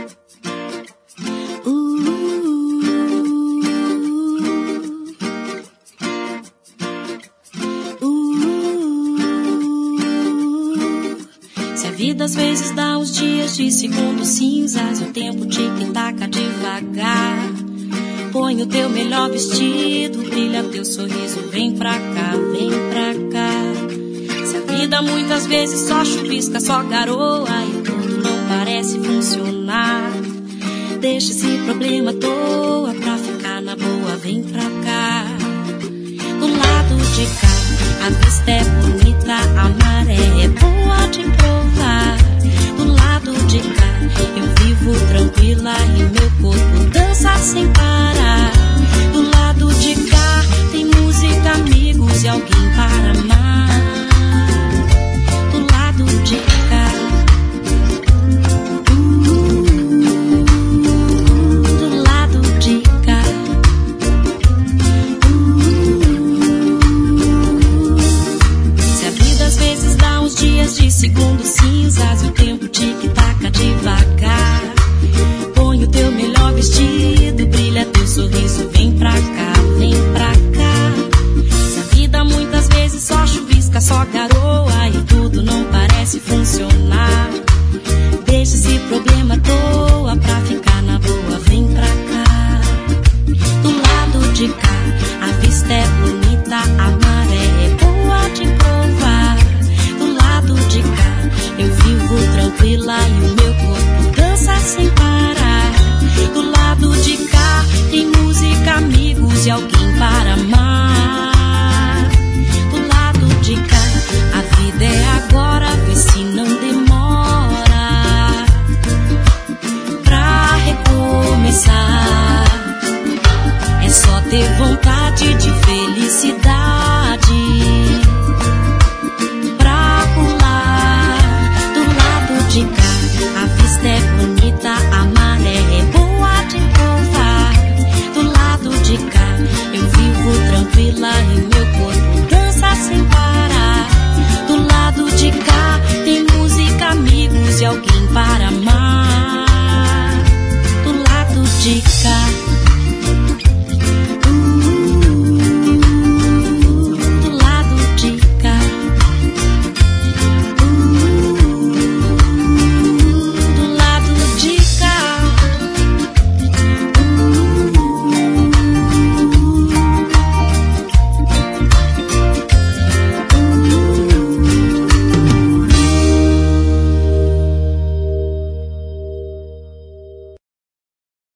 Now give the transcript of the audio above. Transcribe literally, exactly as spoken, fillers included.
Às vezes dá uns dias de segundos cinzas, o tempo tic-taca devagar. Põe o teu melhor vestido, brilha teu sorriso, vem pra cá, vem pra cá. Se a vida muitas vezes só chuvisca, só garoa e tudo não parece funcionar, deixa esse problema à toa pra ficar na boa, vem pra cá. Do lado de cá, a vista é bonita, a maré é boa de provar. Do lado de cá, eu vivo tranquila e meu corpo dança sem parar. Do lado de cá, tem música, amigos e alguém para amar. Do lado de cá, uh, do lado de cá, uh, se a vida às vezes dá uns dias de segundos cinzas, o tempo tic-taca devagar. Põe o teu melhor vestido, brilha teu sorriso, vem pra cá, vem pra cá. Se a vida muitas vezes só chuvisca, só garoa e tudo não parece funcionar, deixa esse problema à toa pra ficar na boa, vem pra cá. Do lado de cá, a vista é bonita, a maré é boa de provar. Do lado de cá, eu vivo tranquila e o meu corpo dança sem parar. Do lado de cá, tem música, amigos e alguém para amar. Do lado de cá, a vida é agora, vê se não demora pra recomeçar. É só ter vontade de felicidade pra pular. Do lado de cá, a vista é bonita, a maré é boa de provar. Do lado de cá, eu vivo tranquila e meu corpo dança sem parar. Do lado de cá, tem música, amigos e alguém para amar.